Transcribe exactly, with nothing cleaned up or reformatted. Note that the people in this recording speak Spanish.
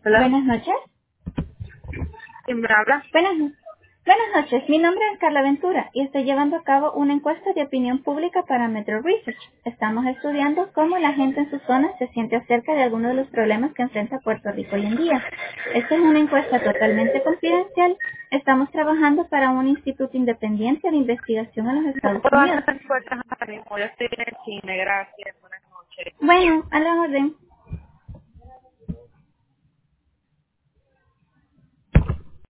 Hola, Buenas noches. ¿quién me habla? Buenas, no- buenas noches. Mi nombre es Carla Ventura y estoy llevando a cabo una encuesta de opinión pública para Metro Research. Estamos estudiando cómo la gente en su zona se siente acerca de algunos de los problemas que enfrenta Puerto Rico hoy en día. Esta es una encuesta totalmente confidencial. Estamos trabajando para un instituto independiente de investigación en los No Estados puedo Unidos. hacer puertas ahora mismo, yo estoy en el cine, gracias, buenas noches. Bueno, a la orden.